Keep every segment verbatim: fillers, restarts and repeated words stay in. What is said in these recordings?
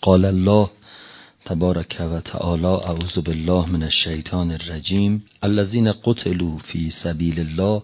قال الله تبارک و تعالی اعوذ بالله من الشیطان الرجیم الذین قتلوا فی سبیل الله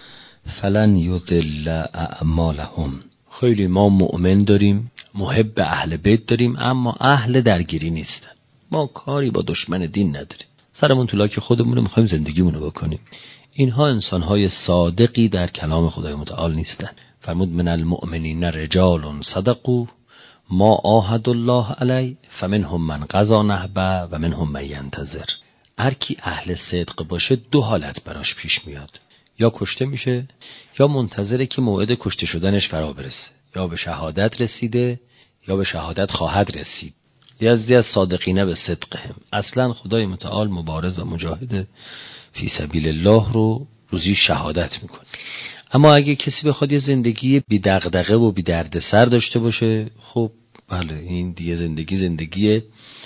فلن یضل اعمالهم. خیلی ما مؤمن داریم، محب اهل بیت داریم، اما اهل درگیری نیستن. ما کاری با دشمن دین نداریم، سرمون تو لاک خودمون میخوایم زندگیمونو بکنیم. اینها انسانهای صادقی در کلام خدای متعال نیستن. فرمود من المؤمنین رجال صدقوا ما عاهدوا الله علی فمنهم من قضی نحبه و منهم من ینتظر. هر کی اهل صدق باشه دو حالت براش پیش میاد، یا کشته میشه یا منتظره که موعد کشته شدنش فرا برسه، یا به شهادت رسیده یا به شهادت خواهد رسید. یزدی از صادقینه به صدقهم. اصلا خدای متعال مبارز و مجاهد فی سبیل الله رو روزی شهادت میکنه. اما اگه کسی بخواد یه زندگی بی دغدغه و بی دردسر داشته باشه، خب بله این دیگه زندگی زندگی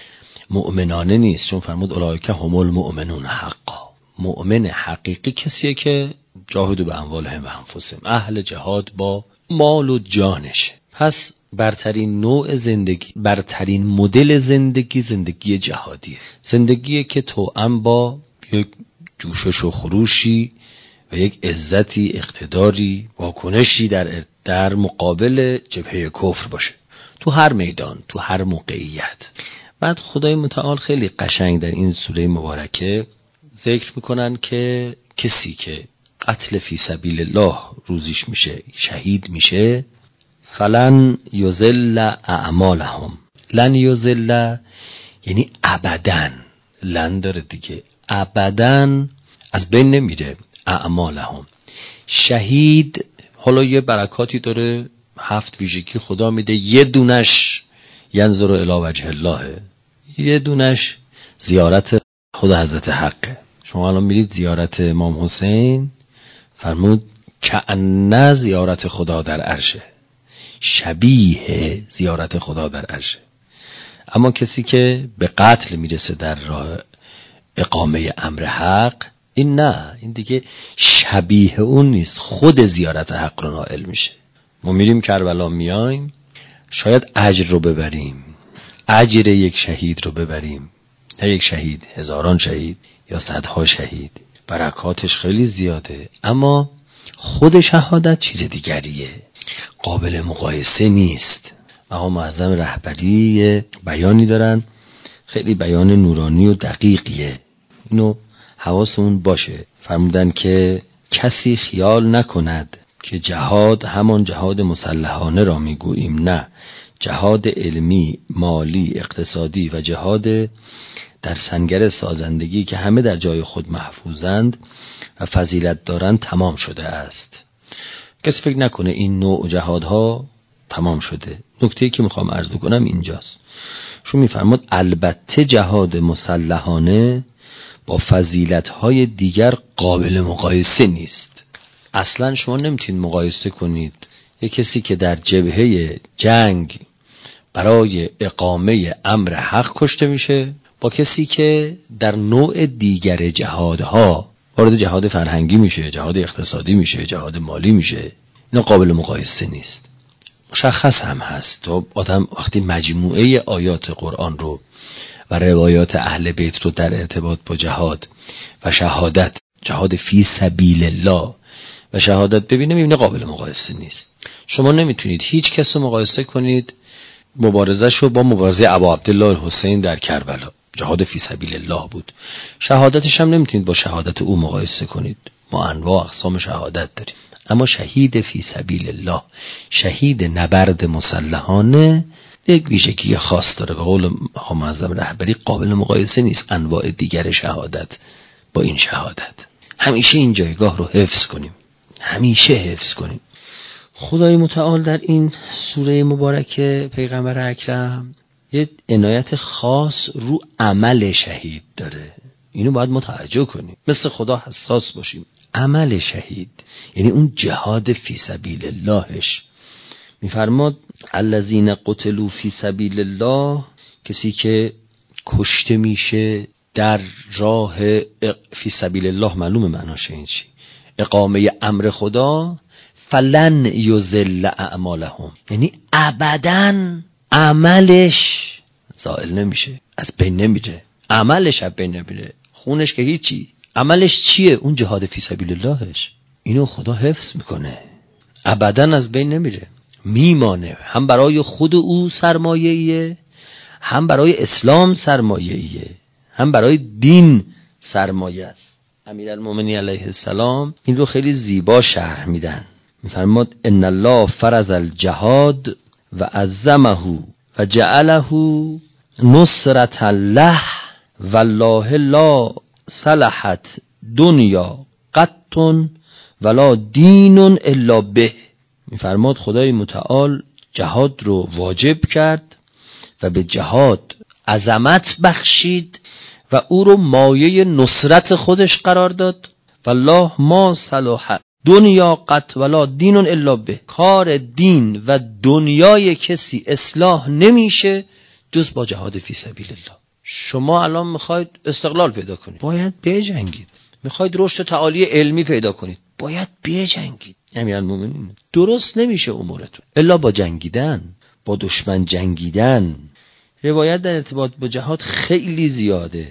مؤمنانه نیست، چون فرمود اولئک هم المؤمنون حقا. مؤمن حقیقی کسیه که جاهدوا به اموالهم و انفسهم، اهل جهاد با مال و جانشه. پس برترین نوع زندگی، برترین مدل زندگی زندگی جهادیه، زندگیه که توأم با یک جوشش و خروشی و یک عزتی، اقتداری، واکنشی در در مقابل جبهه کفر باشه، تو هر میدان، تو هر موقعیت. بعد خدای متعال خیلی قشنگ در این سوره مبارکه ذکر میکنن که کسی که قتل فی سبیل الله روزیش میشه، شهید میشه، فلن یضل اعمالهم. لن یضل یعنی ابداً، لن داره دیگه، ابداً از بین نمیره اعمالهم. شهید حالا یه برکاتی داره، هفت ویژگی خدا میده، یه دونش ینظر الی وجه الله، یه دونش زیارت خدا حضرت حقه. شما الان میرید زیارت امام حسین، فرمود کأن زیارت خدا در عرشه، شبیه زیارت خدا در عرشه. اما کسی که به قتل میرسه در راه اقامه امر حق، این نه، این دیگه شبیه اون نیست، خود زیارت حق رو نائل میشه. ما میریم کربلا، میایم شاید اجر رو ببریم، اجر یک شهید رو ببریم، نه یک شهید، هزاران شهید یا صدها شهید، برکاتش خیلی زیاده، اما خود شهادت چیز دیگریه، قابل مقایسه نیست. مقام معظم رهبری بیانی دارن، خیلی بیان نورانی و دقیقیه، اینو حواسمون باشه. فرمودن که کسی خیال نکند که جهاد همان جهاد مسلحانه را میگوییم، نه، جهاد علمی، مالی، اقتصادی و جهاد در سنگر سازندگی که همه در جای خود محفوظند و فضیلت دارند تمام شده است. کسی فکر نکنه این نوع جهادها تمام شده. نکته‌ای که میخوام عرض کنم اینجاست. شو میفرماد البته جهاد مسلحانه با فضیلت‌های دیگر قابل مقایسه نیست. اصلا شما نمیتونید مقایسه کنید یک کسی که در جبهه جنگ برای اقامه امر حق کشته میشه با کسی که در نوع دیگر جهادها وارد جهاد فرهنگی میشه، جهاد اقتصادی میشه، جهاد مالی میشه. اینا قابل مقایسه نیست. مشخص هم هست تو آدم وقتی مجموعه آیات قرآن رو و روایات اهل بیت رو در ارتباط با جهاد و شهادت، جهاد فی سبیل الله و شهادت ببینه، میبینه قابل مقایسه نیست. شما نمیتونید هیچ کس رو مقایسه کنید مبارزه شو با مبارزه ابا عبدالله الحسین در کربلا، جهاد فی سبیل الله بود. شهادتش هم نمیتونید با شهادت او مقایسه کنید، ما انواع اقسام شهادت داریم. اما شهید فی سبیل الله، شهید نبرد مسلحانه، یک ویژگی خاص داره. به قول مقام معظم رهبری قابل مقایسه نیست انواع دیگر شهادت با این شهادت. همیشه این جایگاه رو حفظ کنیم، همیشه حفظ کنیم. خدای متعال در این سوره مبارکه پیغمبر اکرم یه عنایت خاص رو عمل شهید داره. اینو باید متوجه کنیم، مثل خدا حساس باشیم. عمل شهید یعنی اون جهاد فی سبیل اللهش. میفرماد الذین قتلوا فی سبیل الله، کسی که کشته میشه در راه فی سبیل الله، معلومه معناش این چی، اقامه امر خدا، فلن یضل اعمالهم، یعنی ابداً عملش زائل نمیشه، از بین نمیره، عملش از بین نمیره، خونش که هیچی. عملش چیه؟ اون جهاد فی سبیل اللهش. اینو خدا حفظ میکنه، ابدا از بین نمیره، میمانه. هم برای خود او سرمایه‌ایه، هم برای اسلام سرمایه‌ایه، هم برای دین سرمایه است. امیرالمومنین علیه السلام این رو خیلی زیبا شرح میدن. میفرماد ان الله فرض الجهاد و عظمه و جعله نصرة الله والله لا صلحت دنیا قط ولا دین الا به. میفرماد خدای متعال جهاد رو واجب کرد و به جهاد عظمت بخشید و او رو مایه نصرت خودش قرار داد. والله ما صلح دنیا قط ولا دین الا به. کار دین و دنیای کسی اصلاح نمیشه جز با جهاد فی سبیل الله. شما الان میخواید استقلال پیدا کنید، باید بجنگید. میخواید رشد تعالی علمی پیدا کنید، باید بجنگید. امیرالمومنین درست نمیشه امورتون الا با جنگیدن، با دشمن جنگیدن. روایت در ارتباط با جهاد خیلی زیاده.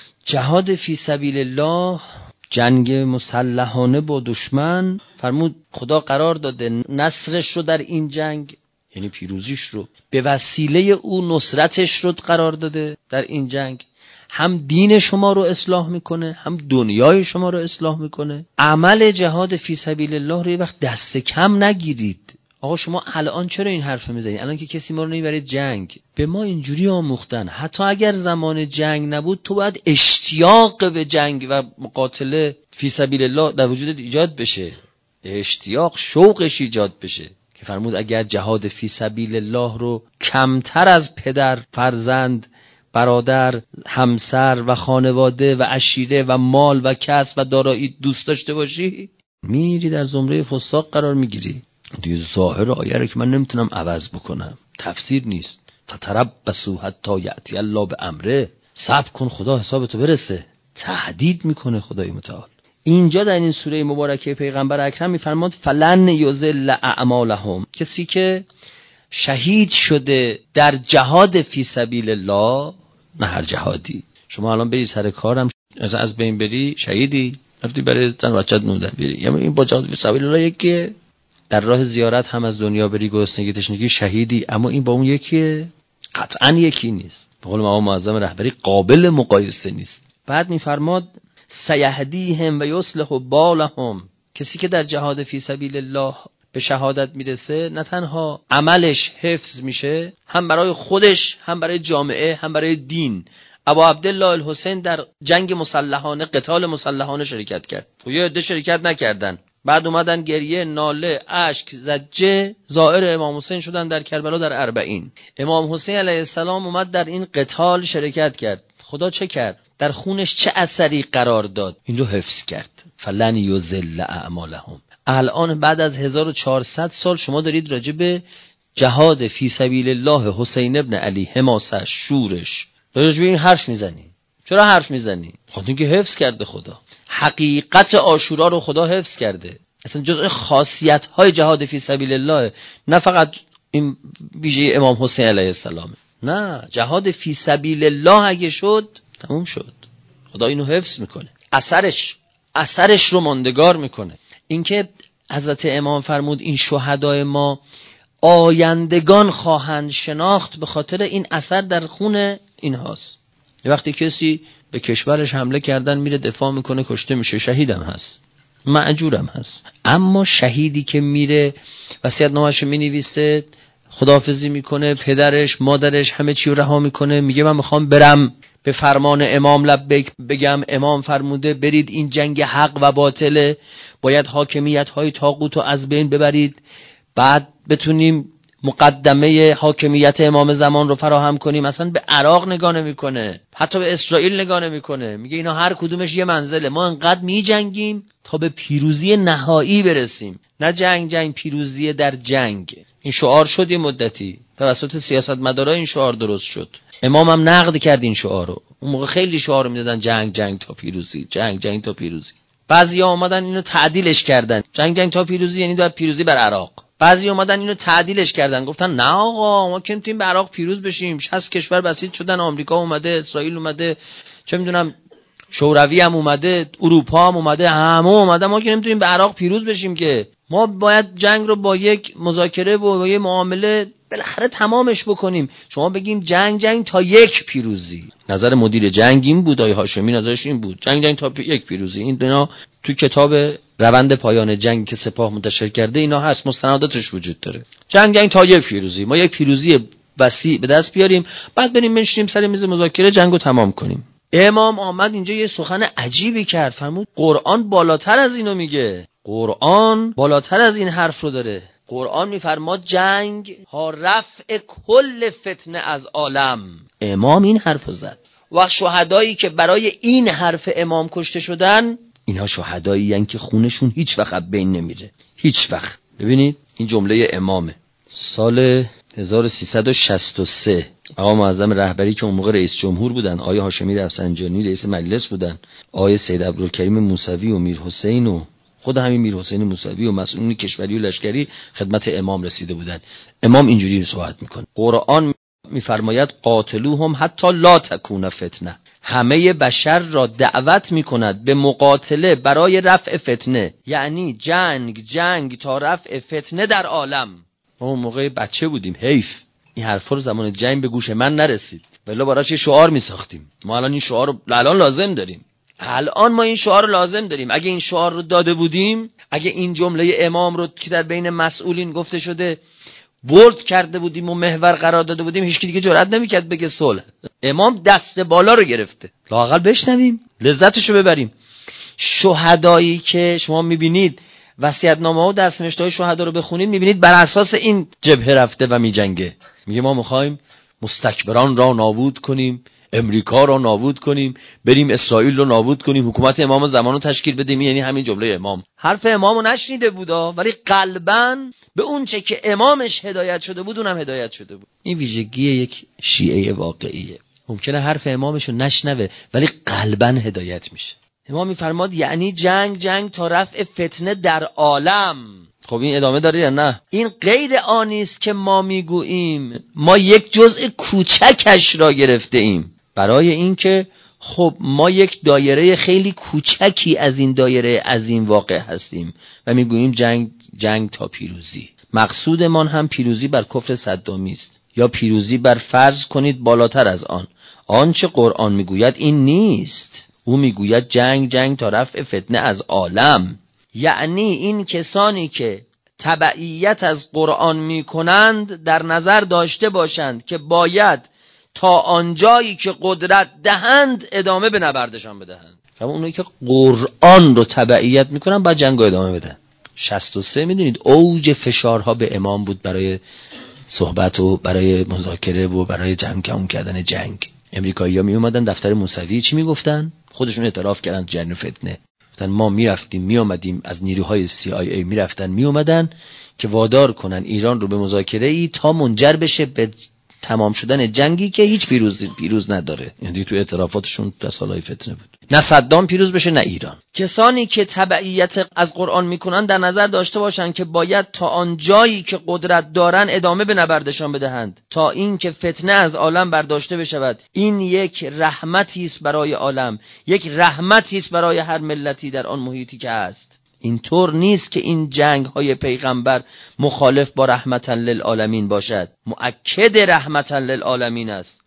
جهاد فی سبیل الله، جنگ مسلحانه با دشمن، فرمود خدا قرار داده نصرش رو در این جنگ، یعنی پیروزیش رو به وسیله او نصرتش رو قرار داده در این جنگ. هم دین شما رو اصلاح میکنه، هم دنیای شما رو اصلاح میکنه. عمل جهاد فی سبیل الله رو یه وقت دست کم نگیرید. آقا شما الان چرا این حرف میزنید؟ الان که کسی ما رو نمیبره جنگ. به ما اینجوری آموختن حتی اگر زمان جنگ نبود تو باید اشتیاق به جنگ و مقاتله فی سبیل الله در وجودت ایجاد بشه، اشتیاق شوقش ایجاد بشه. که فرمود اگر جهاد فی سبیل الله رو کمتر از پدر، فرزند، برادر، همسر و خانواده و عشیره و مال و کسب و دارایی دوست داشته باشی، میری در زمره فساق قرار میگیری. دیگه ظاهر آیه رو که من نمیتونم عوض بکنم، تفسیر نیست. فتربصوا حتی یأتی الله بامره، صبر کن خدا حسابتو برسه. تهدید میکنه خدای متعال. اینجا در این سوره مبارکه پیغمبر اکرم میفرماد فلن یضل اعمالهم. کسی که شهید شده در جهاد فی سبیل الله، نه هر جهادی، شما الان بری سر کارم از از بین بری شهیدی، رفتی برای زن بچت نوندن بری، یعنی این با جهاد فی سبیل الله یکیه. در راه زیارت هم از دنیا بری گرسنگی تشنگی شهیدی، اما این با اون یکیه؟ قطعا یکی نیست. به قول مقام معظم رهبری قابل مقایسه نیست. بعد میفرماد سیهدیهم و یصلح بالهم. کسی که در جهاد فی سبیل الله به شهادت میرسه، نه تنها عملش حفظ میشه، هم برای خودش، هم برای جامعه، هم برای دین. ابا عبدالله الحسین در جنگ مسلحانه، قتال مسلحانه شرکت کرد. و یه عده شرکت نکردن. بعد اومدن گریه، ناله، اشک، زجه زائر امام حسین شدن در کربلا در اربعین. امام حسین علیه السلام اومد در این قتال شرکت کرد. خدا چه کرد؟ در خونش چه اثری قرار داد؟ این رو حفظ کرد. فلن یضل اعمالهم. الان بعد از هزار و چهارصد سال شما دارید راجع به جهاد فی سبیل الله حسین ابن علی، حماسش، شورش، راجع به این حرف میزنی. چرا حرف میزنی؟ خاطر اینکه حفظ کرده خدا. حقیقت عاشورا رو خدا حفظ کرده. اصلا جزء خاصیت های جهاد فی سبیل الله، نه فقط این ویژه امام حسین علیه السلام. نه، جهاد فی سبیل الله اگه شد تموم شد. خدا اینو حفظ میکنه، اثرش اثرش رو ماندگار میکنه. اینکه حضرت امام فرمود این شهدای ما آیندگان خواهند شناخت، به خاطر این اثر در خون اینهاست. یه وقتی کسی به کشورش حمله کردن میره دفاع میکنه، کشته میشه، شهیدم هست، معجورم هست. اما شهیدی که میره وصیت‌نامه‌اش مینویسه، خداحافظی میکنه، پدرش، مادرش، همه چی رو رها میکنه، میگه من میخوام برم به فرمان امام لبیک بگم، امام فرموده برید، این جنگ حق و باطله، باید حاکمیت های طاغوت رو از بین ببرید، بعد بتونیم مقدمه حاکمیت امام زمان رو فراهم کنیم. اصلا به عراق نگاه نمیکنه، حتی به اسرائیل نگاه نمیکنه، میگه اینا هر کدومش یه منزله، ما انقدر میجنگیم تا به پیروزی نهایی برسیم. نه جنگ جنگ پیروزی در جنگ. این شعار شد یه مدتی توسط سیاستمدارا، این شعار درست شد. امام هم نقد کرد این شعار رو. اون موقع خیلی شعار میدادن جنگ جنگ تا پیروزی، جنگ جنگ تا پیروزی. بعضیا اومدن اینو تعدیلش کردن، جنگ جنگ تا پیروزی یعنی در پیروزی بر عراق. بعضی اومدن اینو تعدیلش کردن، گفتن نه آقا ما که میتونیم به عراق پیروز بشیم، شصت کشور بسیج شدن، آمریکا اومده، اسرائیل اومده، چه میدونم شوروی هم اومده، اروپا هم اومده، همه اومده، ما که نمیتونیم به عراق پیروز بشیم که ما باید جنگ رو با یک مذاکره و با یک معامله بالاخره تمامش بکنیم. شما بگیم جنگ جنگ تا یک پیروزی. نظر مدیر جنگ این بود، آقای هاشمی نظرش این بود، جنگ جنگ تا پی... یک پیروزی. این اینا تو کتاب روند پایان جنگ که سپاه منتشر کرده اینا هست، مستنداتش وجود داره. جنگ جنگ تا یک پیروزی، ما یک پیروزی وسیع به دست بیاریم، بعد بریم بنشینیم سر میز مذاکره جنگو تمام کنیم. امام آمد اینجا یه سخن عجیبی کرد، فرمود قرآن بالاتر از اینو میگه، قرآن بالاتر از این حرف رو داره. قرآن میفرماد جنگ ها رفع کل فتنه از عالم. امام این حرف زد. و شهدایی که برای این حرف امام کشته شدن، اینا شهدایی هستند که خونشون هیچ وقت بین نمیره، هیچ وقت. ببینید این جمله امامه. سال هزار و سیصد و شصت و سه آقا معظم رهبری که اون موقع رئیس جمهور بودن، آقای هاشمی رفسنجانی رئیس مجلس بودن، آقای سید عبدالکریم موسوی و میر حسین و خود همین میر حسین موسوی و مسئولین کشوری و لشکری خدمت امام رسیده بودن. امام اینجوری صحبت میکنه، قرآن میفرماید قاتلوهم حتی لا تکون فتنه، همه بشر را دعوت میکند به مقاتله برای رفع فتنه، یعنی جنگ جنگ تا رفع فتنه در عالم. ما اون موقع بچه بودیم، حیف این حرفا رو زمان جنگ به گوش من نرسید، ولی براش یه شعار میساختیم. ما الان این شعار رو الان لازم داریم، الان ما این شعار رو لازم داریم. اگه این شعار رو داده بودیم، اگه این جمله امام رو که در بین مسئولین گفته شده برد کرده بودیم و محور قرار داده بودیم، هیچ کی دیگه جرئت نمیکرد بگه صلح. امام دست بالا رو گرفته، لااقل بشنویم، لذتشو ببریم. شهدایی که شما میبینید وصیت‌نامه و دستنوشته‌های شهدا رو بخونید، میبینید بر اساس این جبهه رفته و میجنگه. میگه ما میخوایم مستکبران را نابود کنیم، امریکا را نابود کنیم، بریم اسرائیل رو نابود کنیم، حکومت امام زمان رو تشکیل بدیم. یعنی همین جمله امام. حرف امامو نشنیده بودا، ولی قلباً به اون چه که امامش هدایت شده بود اونم هدایت شده بود. این ویژگی یک شیعه واقعیه. ممکنه حرف امامشو نشنوه ولی قلباً هدایت میشه. امام میفرماد یعنی جنگ جنگ تا رفع فتنه در عالم. خب این ادامه داره یا نه؟ این غیر آنی است که ما میگوییم، ما یک جزء کوچکش را گرفته ایم، برای اینکه خب ما یک دایره خیلی کوچکی از این دایره از این واقع هستیم و میگوییم جنگ جنگ تا پیروزی. مقصودمان هم پیروزی بر کفر صدامی است، یا پیروزی بر فرض کنید بالاتر از آن. آنچه قرآن میگوید این نیست. او میگوید جنگ جنگ تا رفع فتنه از عالم، یعنی این کسانی که تبعیت از قرآن میکنند در نظر داشته باشند که باید تا آنجایی که قدرت دهند ادامه به نبردشان بدهند. اما اونایی که قرآن رو تبعیت میکنن باید جنگ رو ادامه بدن. شصت و سه میدونید اوج فشارها به امام بود برای صحبت و برای مذاکره و برای جمع کم کردن جنگ. امریکایی‌ها می اومدن دفتر موسوی چی میگفتن؟ خودشون اعتراف کردن جنگ فتنه. گفتن ما میرفتیم می اومدیم، از نیروهای سی آی ای میرفتن می اومدن که وادار کنن ایران رو به مذاکره ای تا منجر بشه به تمام شدن جنگی که هیچ پیروز پیروز نداره. یعنی تو اعترافاتشون در سالهای فتنه بود. نه صدام پیروز بشه نه ایران. کسانی که تبعیت از قرآن میکنن در نظر داشته باشن که باید تا آن جایی که قدرت دارن ادامه به نبردشان بدهند تا این که فتنه از عالم برداشته بشود. این یک رحمتی است برای عالم، یک رحمتی است برای هر ملتی در آن محیطی که هست. اینطور نیست که این جنگ های پیغمبر مخالف با رحمتا للعالمین باشد، مؤکد رحمتا للعالمین است.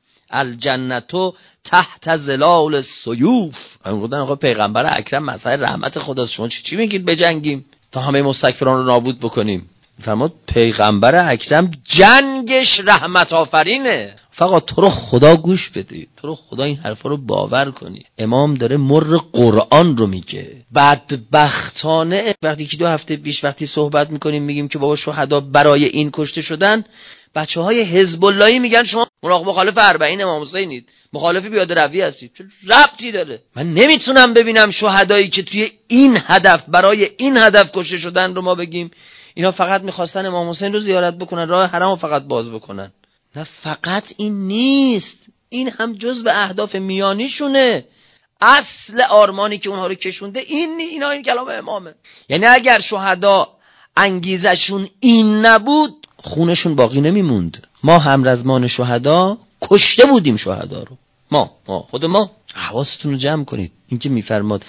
الجنتو تحت ظلال السیوف. همین آقا پیغمبر اکرم مسئله رحمت خداست، شما چی چی میگید بجنگیم تا همه مستکبران رو نابود بکنیم؟ فرمود پیغمبر اکرم جنگش رحمت آفرینه، فقط تو رو خدا گوش بدی، تو رو خدا این حرفا رو باور کنی. امام داره مر قرآن رو میگه. بدبختانه وقتی که دو هفته پیش وقتی صحبت میکنیم میگیم که بابا شهدا برای این کشته شدن، بچه های حزب اللهی میگن شما مخالف اربعین امام حسینید، مخالف بیاد روی هستید. چه ربطی داره؟ من نمیتونم ببینم شهدایی که توی این هدف برای این هدف کشته شدن رو ما بگیم اینا فقط میخواستن امام حسین رو زیارت بکنن، راه حرم رو فقط باز بکنن. نه، فقط این نیست، این هم جزء اهداف میانیشونه. اصل آرمانی که اونها رو کشونده این اینا این کلام امامه. یعنی اگر شهدا انگیزشون این نبود خونشون باقی نمیموند. ما همرزمان شهدا کشته بودیم شهدا رو. ما ما خود ما. حواستون رو جمع کنید. این که میفرماد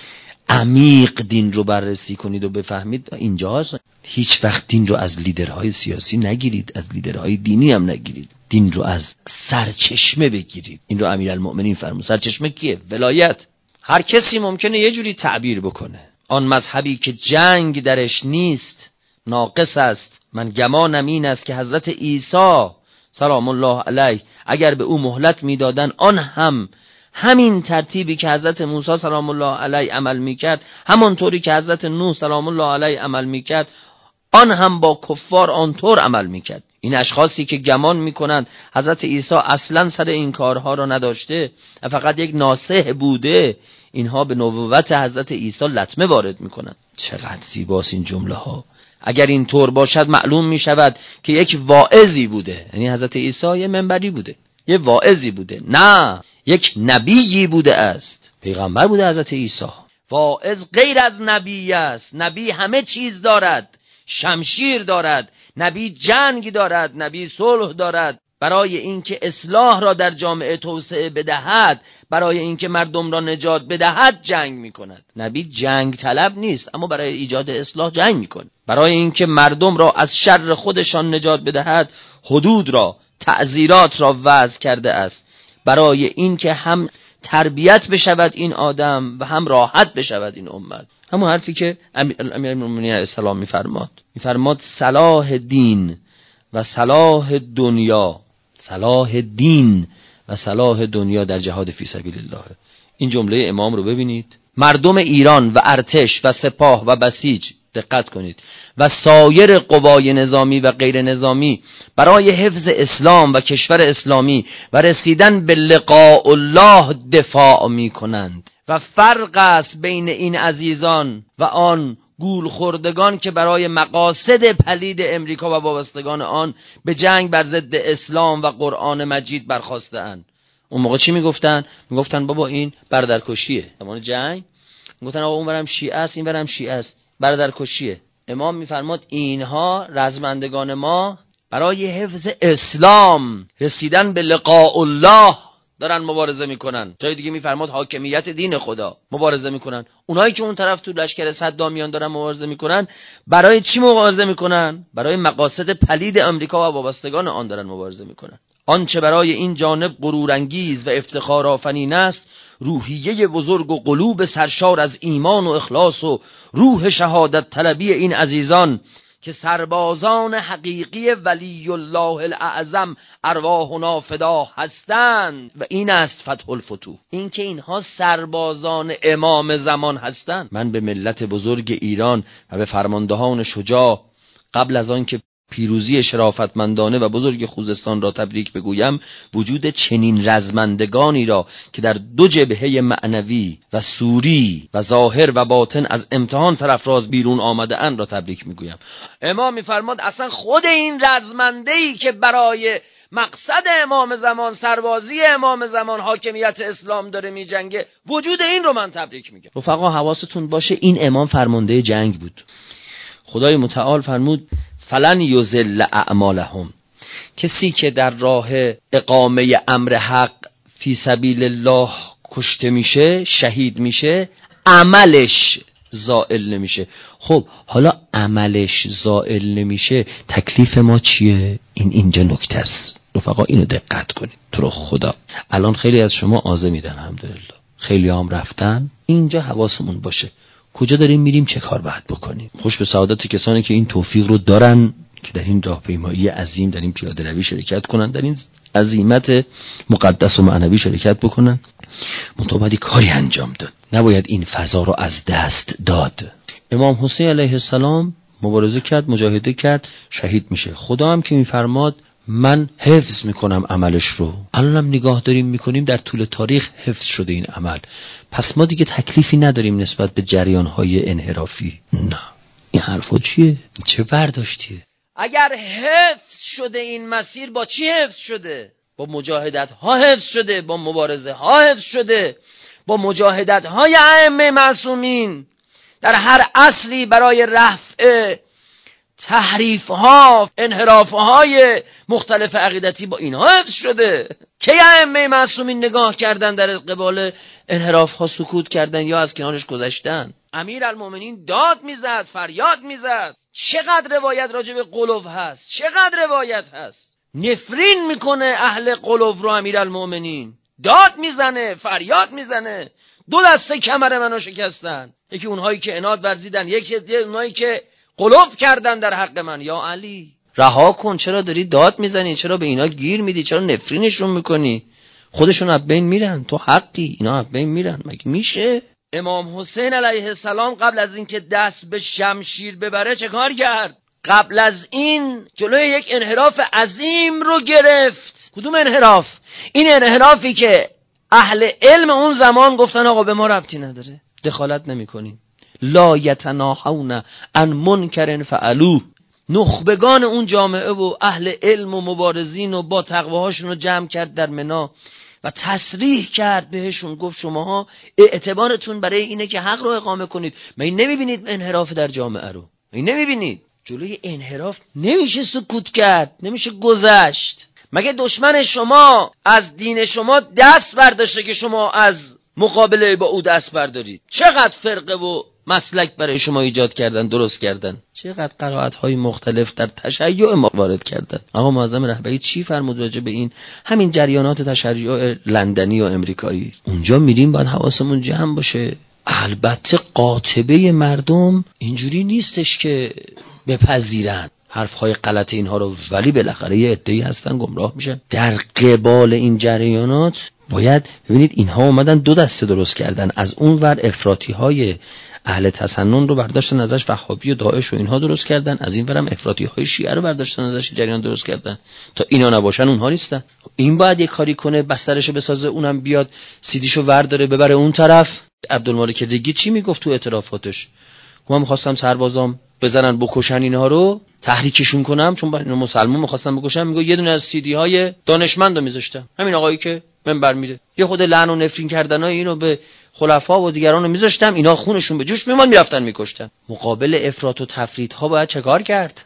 عمیق دین رو بررسی کنید و بفهمید اینجا هست. هیچ وقت دین رو از لیدرهای سیاسی نگیرید، از لیدرهای دینی هم نگیرید. دین رو از سرچشمه بگیرید. این رو امیرالمؤمنین فرمود. سرچشمه کیه؟ ولایت. هر کسی ممکنه یه جوری تعبیر بکنه. آن مذهبی که جنگ درش نیست ناقص است. من گمانم این است که حضرت عیسی سلام الله علیه اگر به او مهلت میدادن آن هم همین ترتیبی که حضرت موسی سلام الله علیه عمل میکرد، همانطوری که حضرت نوح سلام الله علیه عمل میکرد، آن هم با کفار آنطور عمل میکرد. این اشخاصی که گمان میکنند حضرت عیسی اصلا سر این کارها را نداشته، فقط یک ناصح بوده، اینها به نبوت حضرت عیسی لطمه وارد میکنند. چقدر زیباست این جمله ها. اگر این طور باشد معلوم می شود که یک واعظی بوده، یعنی حضرت عیسی یه منبری بوده، یه واعظی بوده، نه یک نبیی بوده است. پیغمبر بوده حضرت عیسی. واعظ غیر از نبی است. نبی همه چیز دارد، شمشیر دارد، نبی جنگ دارد، نبی صلح دارد. برای اینکه اصلاح را در جامعه توسعه بدهد، برای اینکه مردم را نجات بدهد جنگ میکند. نبی جنگ طلب نیست، اما برای ایجاد اصلاح جنگ میکنه. برای اینکه مردم را از شر خودشان نجات بدهد حدود را، تعزیرات را وضع کرده است. برای اینکه هم تربیت بشود این آدم و هم راحت بشود این امت. همون حرفی که امیرالمؤمنین علیه السلام میفرماد میفرماد صلاح دین و صلاح دنیا، صلاح دین و صلاح دنیا در جهاد فی سبیل الله. این جمله امام رو ببینید. مردم ایران و ارتش و سپاه و بسیج، دقت کنید، و سایر قوای نظامی و غیر نظامی برای حفظ اسلام و کشور اسلامی و رسیدن به لقاء الله دفاع می کنند. و فرق است بین این عزیزان و آن گول خوردگان که برای مقاصد پلید امریکا و وابستگان آن به جنگ بر ضد اسلام و قرآن مجید برخاسته اند. اون موقع چی میگفتن؟ میگفتن بابا این برادرکشیه. زمان جنگ میگفتن آقا اون برم شیعه است، این برم شیعه است، برادرکشیه. امام میفرماد اینها رزمندگان ما برای حفظ اسلام، رسیدن به لقاء الله دارن مبارزه میکنن. جای دیگه میفرماد حاکمیت دین خدا مبارزه میکنن. اونایی که اون طرف تو لشکر صدامیان دارن مبارزه میکنن، برای چی مبارزه میکنن؟ برای مقاصد پلید امریکا و وابستگان آن دارن مبارزه میکنن. آنچه برای این جانب غرورانگیز و افتخار آفرین است، روحیه بزرگ و قلوب سرشار از ایمان و اخلاص و روح شهادت طلبی این عزیزان که سربازان حقیقی ولی الله الاعظم ارواحنا فدا هستند. و این است فتح الفتوح، این که اینها سربازان امام زمان هستند. من به ملت بزرگ ایران و به فرماندهان شجاع قبل از آن که پیروزی شرافتمندانه و بزرگ خوزستان را تبریک بگویم، وجود چنین رزمندگانی را که در دو جبهه معنوی و سوری و ظاهر و باطن از امتحان سرافراز بیرون آمده اند را تبریک میگویم. امام میفرماد اصلا خود این رزمنده‌ای که برای مقصد امام زمان، سربازی امام زمان، حاکمیت اسلام داره میجنگه، وجود این رو من تبریک میگم. رفقا حواستون باشه این امام فرمانده جنگ بود. خدای متعال فرمود فلن یضل اعمالهم، کسی که در راه اقامه امر حق فی سبیل الله کشته میشه، شهید میشه، عملش زائل نمیشه. خب حالا عملش زائل نمیشه، تکلیف ما چیه؟ این اینجا نکته است رفقا، اینو دقت کنید. تو رو خدا الان خیلی از شما آزه میدن الحمدلله، خیلی هم رفتن. اینجا حواسمون باشه کجا داریم میریم، چه کار باید بکنیم. خوش به سعادت کسانی که این توفیق رو دارن که در این راهپیمایی عظیم، در این پیاده روی شرکت کنن، در این عظیمت مقدس و معنوی شرکت بکنن. مطابقی کاری انجام داد، نباید این فضا رو از دست داد. امام حسین علیه السلام مبارزه کرد، مجاهده کرد، شهید میشه. خدا هم که میفرماد من حفظ میکنم عملش رو. الانم نگاه داریم میکنیم در طول تاریخ حفظ شده این عمل. پس ما دیگه تکلیفی نداریم نسبت به جریانهای انحرافی. نه این حرفا چیه؟ چه برداشتیه؟ اگر حفظ شده این مسیر، با چی حفظ شده؟ با مجاهدت ها حفظ شده، با مبارزه ها حفظ شده، با مجاهدت های ائمه معصومین در هر عصری برای رفع تحریف ها، انحراف های مختلف عقیدتی با اینها حفظ شده. که ائمه معصومین نگاه کردن در قبال انحراف ها سکوت کردن یا از کنارش گذشتن؟ امیرالمومنین داد میزد، فریاد میزد. چقدر روایت راجع به قلوب هست، چقدر روایت هست. نفرین میکنه اهل قلوب رو امیرالمومنین، داد میزنه، فریاد میزنه. دو دسته کمر منو شکستن، یکی اونهایی که عناد ورزیدن، یکی اونهایی که قلوب کردن در حق من. یا علی رها کن، چرا داری داد میزنی؟ چرا به اینا گیر میدی؟ چرا نفرینشون میکنی؟ خودشون از بین میرن، تو حقی، اینا از بین میرن. مگه میشه؟ امام حسین علیه السلام قبل از اینکه دست به شمشیر ببره چه کار کرد؟ قبل از این جلوی یک انحراف عظیم رو گرفت. کدوم انحراف؟ این انحرافی که اهل علم اون زمان گفتن آقا به ما ربطی نداره، دخالت نمی کنیم. لا یتناهون عن منکر فعلوه. نخبگان اون جامعه و اهل علم و مبارزین و با تقواهاشون رو جمع کرد در منا و تصریح کرد بهشون، گفت شماها اعتبارتون برای اینه که حق رو اقامه کنید. مگه نمیبینید انحراف در جامعه رو؟ مگه نمیبینید؟ جلوی انحراف نمیشه سکوت کرد، نمیشه گذشت. مگه دشمن شما از دین شما دست برداشته که شما از مقابله با او دست بردارید؟ چقدر فرقه و مسلک برای شما ایجاد کردن، درست کردن، چقدر قرائت‌های مختلف در تشیع ما وارد کردن. آقا معظم رهبری چی فرمود راجع به این همین جریانات تشیع لندنی و امریکایی؟ اونجا میریم باید حواسمون جمع باشه. البته قاطبه مردم اینجوری نیستش که بپذیرن حرفهای غلط اینها رو، ولی بالاخره یه عده‌ای هستن گمراه میشن. در قبال این جریانات باید ببینید اینها اومدن دو دسته درست کردن. از اون ور افراطی‌های اهل تسنن رو برداشتن ازش، وهابی و داعش و اینها درست کردن. از این ورم افراطی‌های شیعه رو برداشتن ازش، جریان درست کردن. تا اینا نباشن اونها نیستن. این باید یه کاری کنه، بسترشو بسازه، اونم بیاد سیدیشو ورداره ببره اون طرف. عبدالمالک رگی چی میگفت تو اعترافاتش؟ من می‌خواستم سربازام بزنن بکشن اینها رو، تحریکشون کنم، چون با اینا مسلمان می‌خواستم بکشن. میگه یه دونه از سیدی‌های دانشمندو می‌ذاشتم، همین آقایی که منبر میره، یه خود لعن و نفرین کردنای اینو به خلفا و دیگران رو می‌ذاشتم، اینا خونشون به جوش میومد، میرفتن می‌کشتن. مقابل افراط و تفریط‌ها باید چه کار کرد؟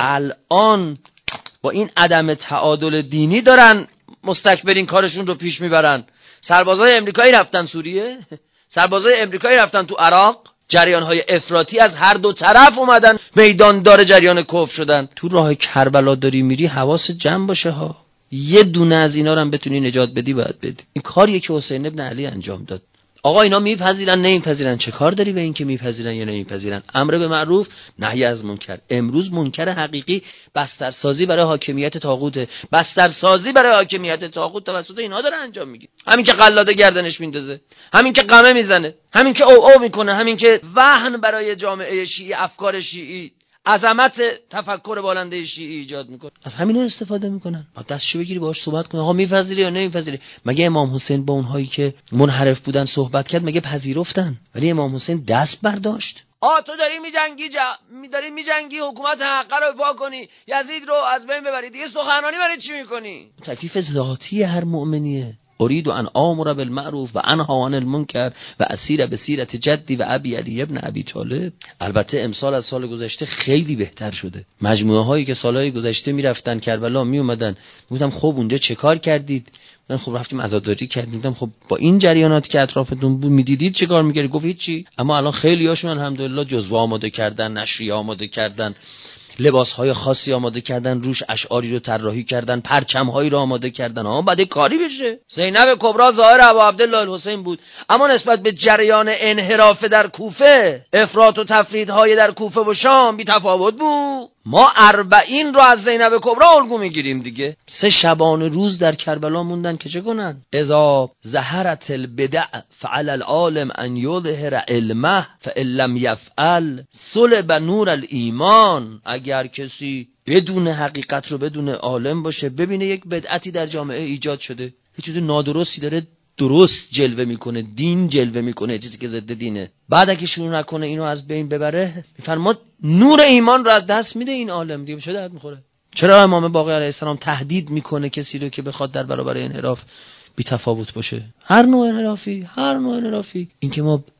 الان با این عدم تعادل دینی دارن مستکبرین کارشون رو پیش میبرن. سربازای امریکایی رفتن سوریه، سربازای امریکایی رفتن تو عراق، جریان‌های افراطی از هر دو طرف اومدن میداندار جریان کفر شدن. تو راه کربلا داری میری حواس جمع باشه ها، یه دونه از اینا رو هم بتونی نجات بدی باید بدی. این کاریه که حسین ابن علی انجام داد. آقا اینا میپذیرن نمیپذیرن، چه کار داری به این که میپذیرن یا نمیپذیرن؟ امر به معروف نهی از منکر. امروز منکر حقیقی بسترسازی برای حاکمیت طاغوته، بسترسازی برای حاکمیت طاغوت توسط اینا داره انجام میگیره. همین که قلاده گردنش میندازه، همین که قمه میزنه، همین که او او میکنه، همین که وهن برای جامعه شیعی، افکار شیعی، عظمت تفکر بالنده شیعی ایجاد میکنه. از همینا استفاده میکنن. با دستشو بگیری باهاش صحبت کنه، آقا میپذیری یا نمیپذیری؟ مگه امام حسین با اونهایی که منحرف بودن صحبت کرد مگه پذیرفتن؟ ولی امام حسین دست برداشت. آ تو داری میجنگی، جا... می داری میجنگی حکومت حق رو دفاع کنی، یزید رو از بین ببری، دیگه سخنرانی برای چی میکنی؟ تکلیف ذاتی هر مؤمنیه. اريد ان امر بالمعروف و انها عن المنکر و اسیر به سیرت جدی و ابی علی ابن ابی طالب. البته امسال از سال گذشته خیلی بهتر شده. مجموعه هایی که سالهای گذشته میرفتن کربلا می اومدن میگفتم خب اونجا چه کار کردید؟ من خب رفتیم عزاداری کردیم. میگفتم خب با این جریانات که اطرافتون بود میدیدید چه کار میکردید؟ گفت هیچی. اما الان خیلی هاشون الحمدلله جزوه آماده کردن، نشریه آماده کردن، لباسهای خاصی آماده کردن، روش اشعاری رو طراحی کردن، پرچم‌هایی رو آماده کردن. ها بعد کاری بشه. زینب کبرا ظاهر ابو عبدالله الحسین بود، اما نسبت به جریان انحراف در کوفه، افراط و تفریط‌های در کوفه و شام بی تفاوت بود. ما اربعین رو از زینب کبرا الگو میگیریم دیگه. سه شبانه روز در کربلا موندن که چه کنن؟ اذا ظهرت البدع فعل العالم ان یظهر علمه فان لم یفعل صلب نور الایمان. اگر کسی بدون حقیقت رو بدون عالم باشه، ببینه یک بدعتی در جامعه ایجاد شده، یه چیز نادرستی داره درست جلوه میکنه، دین جلوه میکنه، چیزی که ضد دینه، بعد اگه شروع نکنه اینو از بین ببره، میفرماد نور ایمان رو از دست میده این عالم دیگه. چه درد میخوره؟ چرا امام باقر علیه السلام تهدید میکنه کسی رو که بخواد در برابر انحراف بی تفاوت باشه؟ هر نوع انحرافی، هر نوع انحرافی. این که ما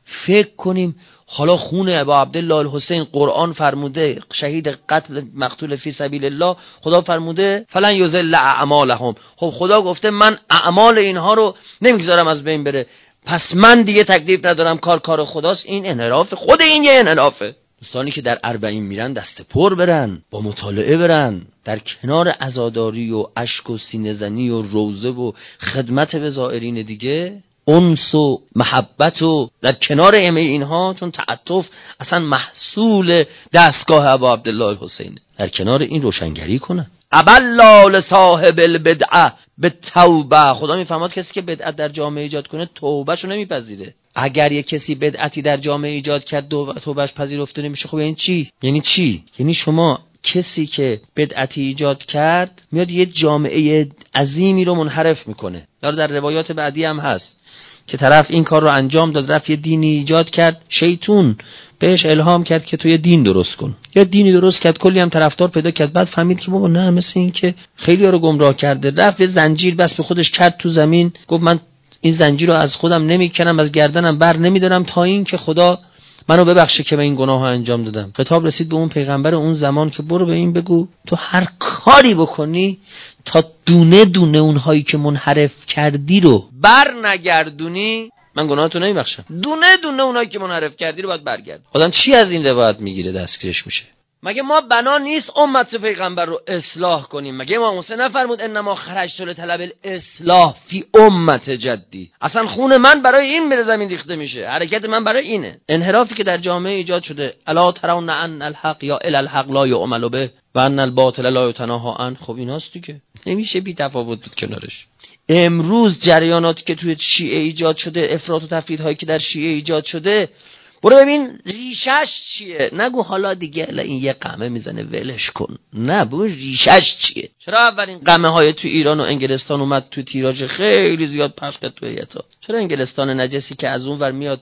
فکر کنیم حالا خون ابا عبدالله الحسین قرآن فرموده شهید قتل مقتول فی سبیل الله، خدا فرموده فلن یضل اعمالهم. خب خدا گفته من اعمال اینها رو نمیگذارم از بین بره، پس من دیگه تکلیف ندارم، کار کار خداست. این انحراف، خود این یه انحرافه. دوستانی که در اربعین میرن دست پر برن، با مطالعه برن، در کنار عزاداری و اشک و سینه زنی و روزه و خدمت به زائرین دیگه، انس و محبت و در کنار همه اینها، چون تعاطف اصلا محصول دستگاه ابا عبدالله الحسین، در کنار این روشنگری کنن. ابلا لصاحب البدعه به توبه. خدا میفهمد کسی که بدعت در جامعه ایجاد کنه توبهشو نمیپذیره. اگر یک کسی بدعتی در جامعه ایجاد کرد توبهش پذیرفته نمیشه، خب یعنی چی؟ یعنی چی؟ یعنی شما کسی که بدعتی ایجاد کرد میاد یه جامعه عظیمی رو منحرف میکنه. در روایات بعدی هم هست که طرف این کار رو انجام داد، رفت یه دینی ایجاد کرد، شیطون بهش الهام کرد که تو یه دین درست کن، یا دینی درست کرد، کلی هم طرفدار پیدا کرد، بعد فهمید که بابا نه، مثل این که خیلی ها رو گمراه کرده، رفت یه زنجیر بس به خودش کرد تو زمین، گفت من این زنجیر رو از خودم نمیکنم، از گردنم بر نمیدارم تا این که خدا منو ببخشه که من این گناه ها انجام دادم. خطاب رسید به اون پیغمبر اون زمان که برو به این بگو تو هر کاری بکنی تا دونه دونه اونهایی که منحرف کردی رو بر نگردونی، من گناهاتو نمیبخشم. دونه دونه اونایی که منحرف کردی رو باید برگرد. خودم چی از این روایت میگیره دستگیرش میشه؟ مگه ما بنا نیست امت پیغمبر رو اصلاح کنیم؟ مگه امام حسین نفرمود انما خرجت لطلب الاصلاح فی امت جدی؟ اصلا خون من برای این به زمین ریخته میشه، حرکت من برای اینه. انحرافی که در جامعه ایجاد شده، الا ترون ان الحق یا الی الحق لا یعمل به و ان الباطل لا یتناهى عنه. خب ایناست دیگه، نمیشه بی تفاوت بود کنارش. امروز جریاناتی که توی شیعه ایجاد شده، افراط و تفرید هایی که در شیعه ایجاد شده، برو ببین ریشش چیه. نگو حالا دیگه این یه قمه میزنه ولش کن، نه بگو ریشش چیه. چرا اولین قمه های تو ایران و انگلستان اومد تو تیراژ خیلی زیاد پخش کرد تو ایتا؟ چرا انگلستان نجسی که از اون ور میاد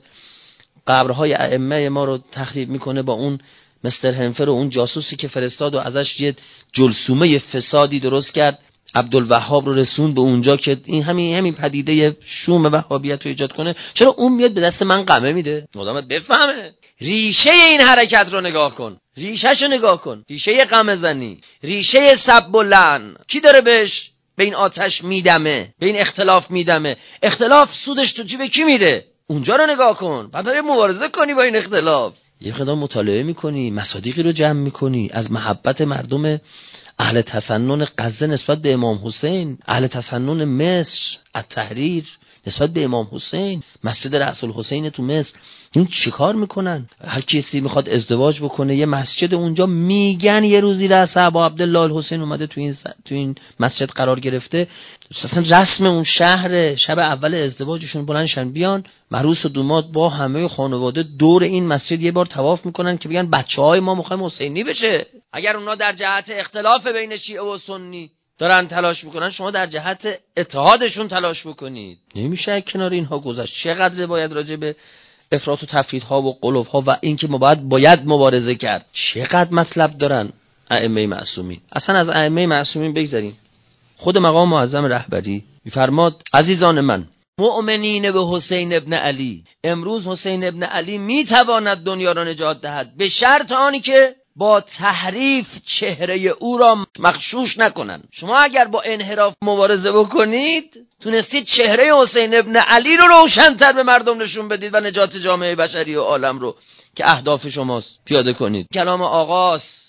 قبرهای ائمه ما رو تخریب میکنه با اون مستر هنفر و اون جاسوسی که فرستاد و ازش یه جلسومه فسادی درست کرد، عبدالوهاب رو رسون به اونجا که این همین همین پدیده شوم وهابیت رو ایجاد کنه، چرا اون میاد به دست من قمه میده؟ آدم بفهمه ریشه این حرکت رو نگاه کن، ریشه‌ش رو نگاه کن، ریشه قمه زنی، ریشه سب و لعن. کی داره بهش به این آتش میدمه، به این اختلاف میدمه؟ اختلاف سودش تو جیب کی میره؟ اونجا رو نگاه کن، بعد برای مبارزه کنی با این اختلاف. یه خدا مطالعه میکنی، مصادیقی رو جمع میکنی از محبت مردم اهل تسنن غزه نسبت به امام حسین، اهل تسنن مصر التحریر نسبت به امام حسین، مسجد رأس الحسین تو مصر. این چیکار میکنن؟ هر کسی میخواد ازدواج بکنه یه مسجد اونجا، میگن یه روزی رأس ابا عبدالله الحسین اومده تو این س... تو این مسجد قرار گرفته، اصلا رسم اون شهر شب اول ازدواجشون بلندشن بیان عروس و داماد با همه خانواده دور این مسجد یه بار طواف میکنن که بگن بچهای ما میخوایم حسینی بشه. اگر اونا در جهت اختلاف بین شیعه و سنی دارن تلاش میکنن، شما در جهت اتحادشون تلاش بکنید. نمیشه کنار اینها گذشت. چقدر باید راجع به افراط و تفریطها و قلوبها و این که ما باید باید مبارزه کرد، چقدر مطلب دارن ائمه معصومین. اصلا از ائمه معصومین بگذاریم، خود مقام معظم رهبری میفرماد عزیزان من، مؤمنین به حسین ابن علی، امروز حسین ابن علی میتواند دنیا را نجات دهد به شرط آنی که با تحریف چهره او را مغشوش نکنن. شما اگر با انحراف مبارزه بکنید، تونستید چهره حسین ابن علی رو روشن‌تر به مردم نشون بدید و نجات جامعه بشری و عالم رو که اهداف شماست پیاده کنید. کلام آغاست،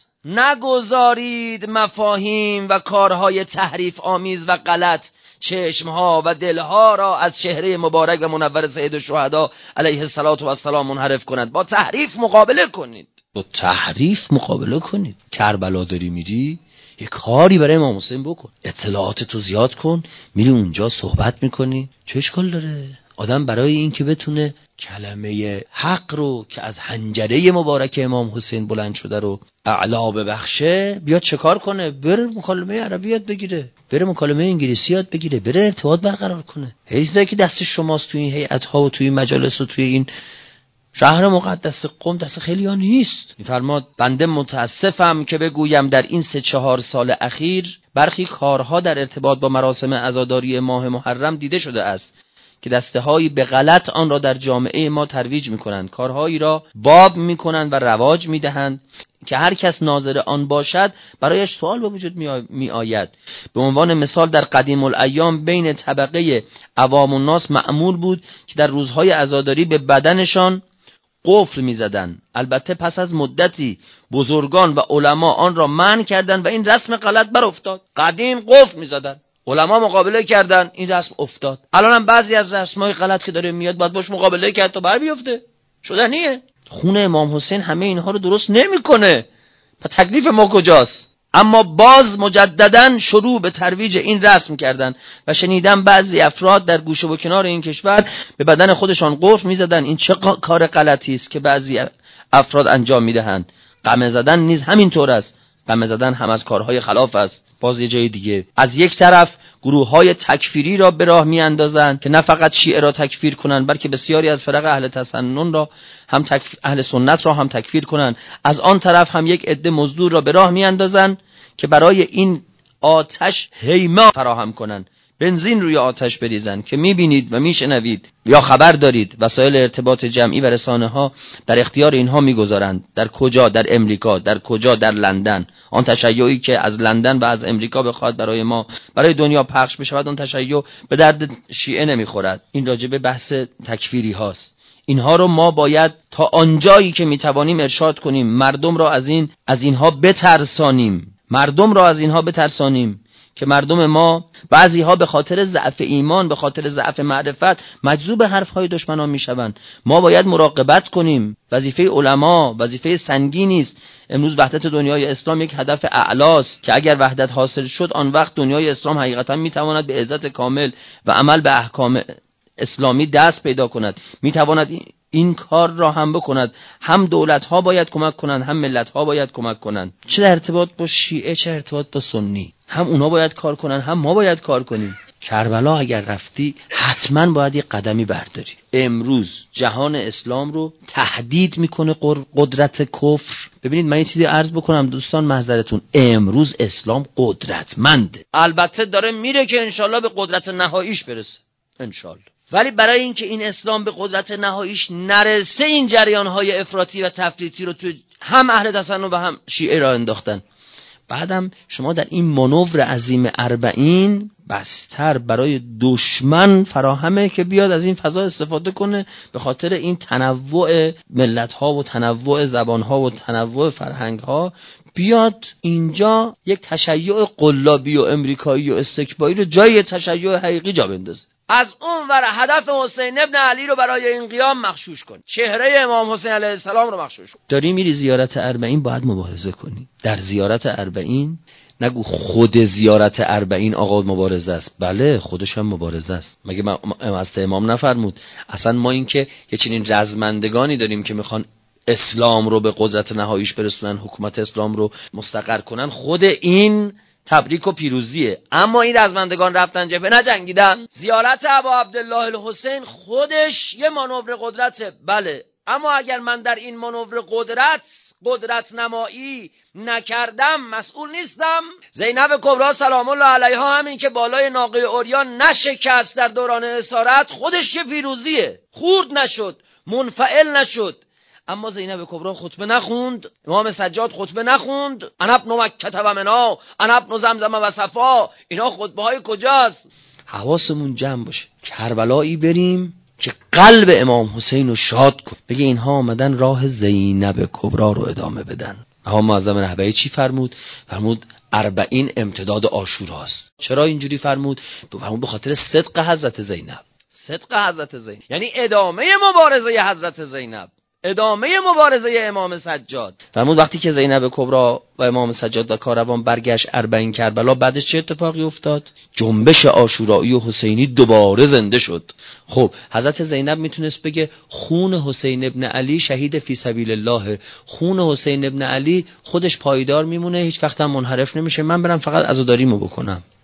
نگذارید مفاهیم و کارهای تحریف آمیز و غلط چشمها و دلها را از چهره مبارک و منور سید الشهدا علیه الصلاة و السلام منحرف کنند. با تحریف مقابله کنید، با تحریف مقابله کنید. کربلا داری میری، یه کاری برای امام حسین بکن، اطلاعات تو زیاد کن، میری اونجا صحبت میکنی، چه اشکال داره؟ آدم برای این که بتونه کلمه حق رو که از حنجره مبارک امام حسین بلند شده رو اعلا ببخشه، بیاد چه کار کنه؟ بره مکالمه عربی یاد بگیره، بره مکالمه انگلیسی یاد بگیره، بره ارتباط برقرار کنه. هیچ که دست شماست توی این هیئت‌ها و توی این مجالس و توی این شهر مقدس قم دست خیلی ها نیست. میفرماد بنده متاسفم که بگویم در این سه چهار سال اخیر برخی کارها در ارتباط با مراسم عزاداری ماه محرم دیده شده است که دسته‌هایی به غلط آن را در جامعه ما ترویج می‌کنند، کارهایی را باب می‌کنند و رواج می‌دهند که هر کس ناظر آن باشد برایش سوال به وجود می‌آید. به عنوان مثال در قدیم الایام بین طبقه عوام الناس معمول بود که در روزهای عزاداری به بدنشان قفل می‌زدند. البته پس از مدتی بزرگان و علما آن را منع کردند و این رسم غلط بر افتاد. قدیم قفل می‌زدند، علما مقابله کردن، این رسم افتاد. الان هم بعضی از رسم‌های غلط که داره میاد باید باش مقابله کرد تا بر بیفته. شدنیه. خون امام حسین همه اینها رو درست نمیکنه. پس تکلیف ما کجاست؟ اما باز مجدداً شروع به ترویج این رسم کردن و شنیدم بعضی افراد در گوشه و کنار این کشور به بدن خودشان قفل میزدن. این چه کار غلطی است که بعضی افراد انجام میدهند. قمه زدن نیز همین طور است. قمه زدن هم از کارهای خلاف است. باز یه جای دیگه از یک طرف گروه‌های تکفیری را به راه می‌اندازند که نه فقط شیعه را تکفیر کنند بلکه بسیاری از فرق اهل تسنن را هم تکفیر، اهل سنت را هم تکفیر کنند. از آن طرف هم یک عده مزدور را به راه می‌اندازند که برای این آتش هیما فراهم کنند، بنزین روی آتش بریزند که می‌بینید و می‌شنوید یا خبر دارید وسایل ارتباط جمعی و رسانه‌ها در اختیار اینها می‌گذارند. در کجا؟ در امریکا. در کجا؟ در لندن. آن تشیعی که از لندن و از امریکا بخواد برای ما برای دنیا پخش بشود، اون تشیع به درد شیعه نمیخورد. این راجبه بحث تکفیری هاست. اینها رو ما باید تا آنجایی که میتوانیم ارشاد کنیم، مردم را از این از اینها بترسانیم، مردم را از اینها بترسانیم که مردم ما بعضی ها به خاطر ضعف ایمان، به خاطر ضعف معرفت مجذوب حرفهای دشمنان میشوند. ما باید مراقبت کنیم. وظیفه علما وظیفه سنگینی است. امروز وحدت دنیای اسلام یک هدف اعلاست که اگر وحدت حاصل شد آن وقت دنیای اسلام حقیقتا میتواند به عزت کامل و عمل به احکام اسلامی دست پیدا کند. میتواند این کار را هم بکند. هم دولت ها باید کمک کنند، هم ملت ها باید کمک کنند، چه در ارتباط با شیعه چه ارتباط با سنی. هم اونا باید کار کنن، هم ما باید کار کنیم. کربلا اگر رفتی حتما باید یک قدمی برداری. امروز جهان اسلام رو تهدید میکنه قدرت کفر. ببینید من یه چیزی عرض بکنم دوستان، معذرتون، امروز اسلام قدرتمنده. البته داره میره که انشالله به قدرت نهاییش برسه انشالله. ولی برای اینکه این اسلام به قدرت نهاییش نرسه این جریان‌های افراطی و تفریطی رو تو هم اهل تسنن و هم شیعه را انداختن. بعدم شما در این مانور عظیم اربعین بستر برای دشمن فراهمه که بیاد از این فضا استفاده کنه، به خاطر این تنوع ملت‌ها و تنوع زبان‌ها و تنوع فرهنگ‌ها بیاد اینجا یک تشیع قلابی و امریکایی و استکباری رو جای تشیع حقیقی جا بندازه. از اون ور هدف حسین ابن علی رو برای این قیام مغشوش کن، چهره امام حسین علیه السلام رو مغشوش کن. داری میری زیارت اربعین باید مبارزه کنی. در زیارت اربعین نگو خود زیارت اربعین آقا مبارزه است. بله خودش هم مبارزه است. مگه از امام نفرمود اصلا ما این که یه چنین رزمندگانی داریم که میخوان اسلام رو به قدرت نهاییش برسونن، حکومت اسلام رو مستقر کنن، خود این تبریک و پیروزیه. اما این رزمندگان رفتن جبهه نجنگیدن. زیارت ابا عبدالله الحسین خودش یه مانور قدرته، بله، اما اگر من در این مانور قدرت قدرت نمایی نکردم مسئول نیستم. زینب کبری سلام الله علیها همین که بالای ناقه عریان نشکست در دوران اسارت خودش یه پیروزیه. خورد نشد، منفعل نشد. اما زینب کبری خطبه نخوند، امام سجاد خطبه نخوند، انا ابن مکه و منا، انا ابن زمزم و صفا. اینا خطبه های کجاست؟ حواسمون جمع باشه. کربلایی بریم که قلب امام حسین رو شاد کن، بگه اینها آمدن راه زینب کبری رو ادامه بدن. امام معظم رهبری چی فرمود؟ فرمود اربعین امتداد عاشوراست. چرا اینجوری فرمود؟ فرمود به خاطر صدق حضرت زینب. صدق حضرت زینب یعنی ادامه مبارزه حضرت زینب، ادامه مبارزه امام سجاد. فرمود وقتی که زینب کبری و امام سجاد و کاروان برگشت اربعین کربلا، بعدش چه اتفاقی افتاد؟ جنبش عاشورایی و حسینی دوباره زنده شد. خب حضرت زینب میتونست بگه خون حسین ابن علی شهید فی سبیل الله، خون حسین ابن علی خودش پایدار میمونه، هیچ وقت هم منحرف نمیشه، من برم فقط عزاداریمو بکنم.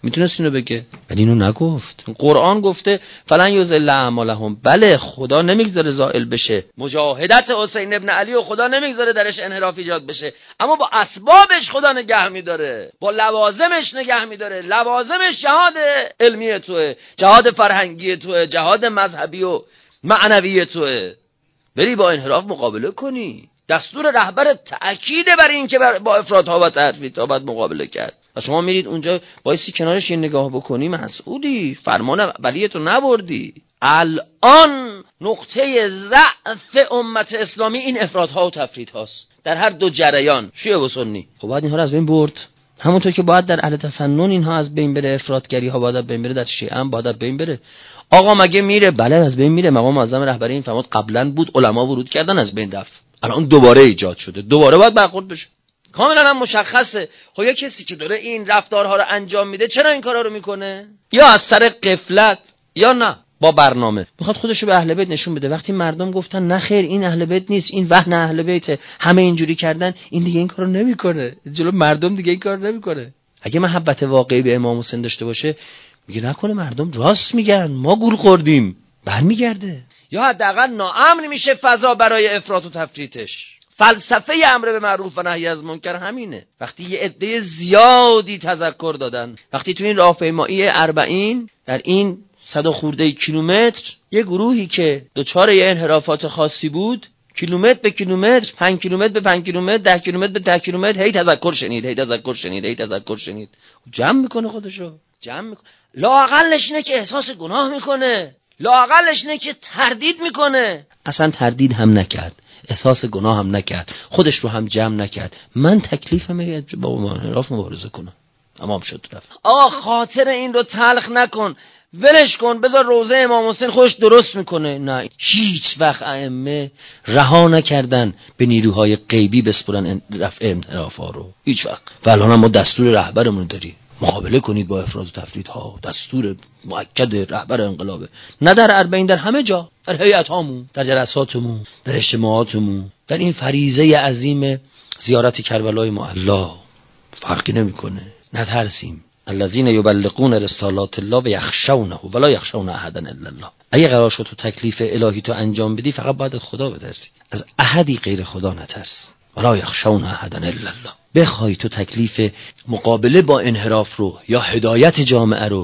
میتونست اینو بگه ولی اینو نگفت. قرآن گفته فلن یضل اعمالهم. بله خدا نمیگذاره زائل بشه، مجاهدت حسین ابن علی و خدا نمیگذاره درش انحراف ایجاد بشه، اما با اسبابش خدا نگه میداره، با لوازمش نگه میداره. لوازمش جهاد علمی توه، جهاد فرهنگی توه، جهاد مذهبی و معنوی توه. بری با انحراف مقابله کنی. دستور رهبر تأکید بر این که با افراط‌ها و تفریط‌ها باید مقابله کرد. و شما میرید اونجا بایستی کنارش این نگاه بکنی، مسئولی، فرمان ولیتو نبردی. الان نقطه ضعف امت اسلامی این افراط‌ها و تفریط‌هاست در هر دو جریان، شیعه و سنی. خب باید اینها رو از بین برد. همونطور که باید در اهل تسنن اینها از بین بره، افراطگری ها باید از بین بره، در شیعه هم باید از بین بره. آقا مگه میره؟ بله از بین میره. مقام معظم رهبری این فرمود قبلا بود، علما ورود کردن از بین رفت، الان دوباره ایجاد شده، دوباره باید برخورد بشه. کاملا هم مشخصه. خب یه کسی که داره این رفتارها رو انجام میده چرا این کارا رو میکنه؟ یا از سر غفلت یا نه با برنامه میخواد خودشو به اهل بیت نشون بده. وقتی مردم گفتن نه خیر این اهل بیت نیست، این وهن اهل بیت، همه اینجوری کردن، این دیگه این کارو نمیکنه، جلو مردم دیگه این کارو نمیکنه. اگه محبت واقعی به امام حسین داشته باشه میگه نکنه مردم راست میگن، ما گول خوردیم، برمیگرده. یا حداقل ناامن میشه فضا برای افراط و تفریطش. فلسفه امر به معروف و نهی از منکر همینه. وقتی یه عده زیادی تذکر دادن، وقتی تو این راهپیمایی اربعین در این صد و خورده کیلومتر یه گروهی که دچار یه انحرافات خاصی بود، کیلومتر به کیلومتر، پنج کیلومتر به پنج کیلومتر، ده کیلومتر به ده کیلومتر هی تذکر شنید، هی تذکر شنید، هی تذکر شنید. جمع میکنه خودشو، جمع میکنه. لااقلش اینه که احساس گناه میکنه، لااقلش اینه که تردید میکنه. اصلا تردید هم نکرد، احساس گناه هم نکرد، خودش رو هم جمع نکرد. من تکلیفم با انحراف مبارزه کنم، تمام شد رفت. آقا خاطر این رو تلخ نکن، ولش کن، بذار روزه امام حسین خودش درست میکنه. نه، هیچ وقت ائمه رها نکردن به نیروهای غیبی بسپرن رفع انحرافا رو، هیچ وقت. و الان ما دستور رهبرمون داریم مقابله کنید با افراط و تفریط ها، دستور مؤکد رهبر انقلابه، نه در اربعین، در همه جا، در هیئت هامون، در جلساتمون، در اجتماعاتمون، در این فریضه عظیم زیارت کربلای معلا فرقی نمیکنه. نترسیم. الذين يبلغون رسالات الله و یخشونه ولا یخشون احدا الا الله. اگه قرار شد تو تکلیف الهی تو انجام بدی فقط باید خدا بترسی، از احدی غیر خدا نترس. ولا یخشون احدا الا الله. بخوای تو تکلیف مقابله با انحراف رو یا هدایت جامعه رو،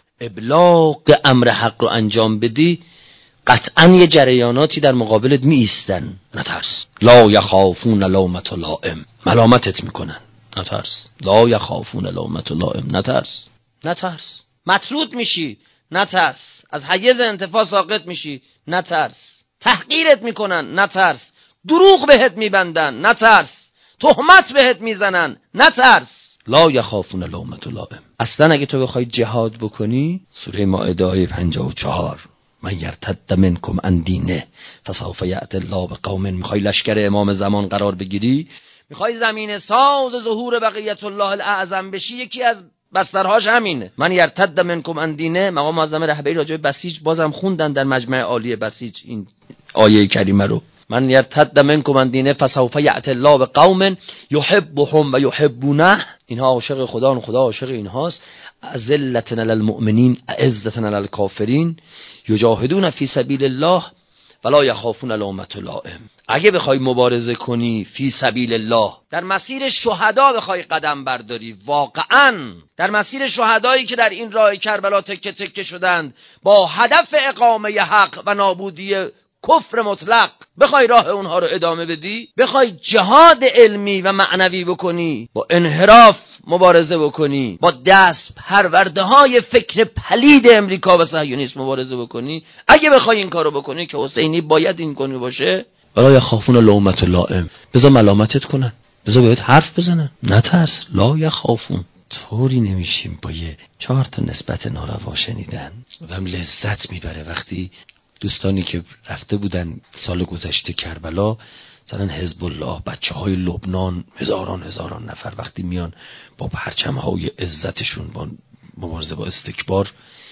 ابلاغ امر حق رو انجام بدی، قطعا یه جریاناتی در مقابلت می ایستن. نترس. لا یخافون لومة لائم. ملامتت میکنن، نترس. لا یخافون لومة لائم. نترس، نترس. مطرود میشی، نترس. از حیز انتفاع ساقط میشی، نترس. تحقیرت میکنن، نترس. دروغ بهت میبندن، نترس. تهمت بهت میزنن، نترس. لا یخافون لومة لائم. اصلا اگه تو بخوای جهاد بکنی، سوره مائده آیه پنجاه و چهار، من یرتد منکم عن دینه فسوف یأتی الله بقوم. میخوای لشکر امام زمان قرار بگیری، میخوای زمین ساز ظهور بقیت الله الاعظم بشی، یکی از بسترهاش همینه. من یرتد منکم عن دینه. مقام معظم رهبری راجع به بسیج بازم خوندن در مجمع عالی بسیج این آیه کریمه رو. من یرتد منکم عن دینه فسوف یأتی الله بقوم یحبهم و یحبونه. اینها عاشق خدا و خدا عاشق اینهاست. اذلة علی المؤمنین اعزة علی الکافرین یجاهدون فی سبیل الله ولا یخافون لومة لائم. اگه بخوای مبارزه کنی فی سبیل الله، در مسیر شهدا بخوای قدم برداری، واقعا در مسیر شهدایی که در این راه کربلا تکه تکه شدند با هدف اقامه حق و نابودی کفر مطلق، بخوای راه اونها رو ادامه بدی، بخوای جهاد علمی و معنوی بکنی، با انحراف مبارزه بکنی، با دست پرورده های فکر پلید امریکا و صهیونیسم مبارزه بکنی، اگه بخوای این کارو بکنی که حسینی باید این کنی باشه، ولا یخافون لومة لائم. بذار ملامتت کنن، بذار بهت حرف بزنن، نترس. لا یخافون. طوری نمیشیم با یه چهار تا نسبت ناروا شنیدن آدم لذت میبره. وقتی دوستانی که رفته بودن سال گذشته کربلا، مثلا حزب الله، بچه های لبنان، هزاران هزاران نفر وقتی میان با پرچم های عزتشون، با مبارزه با استکبار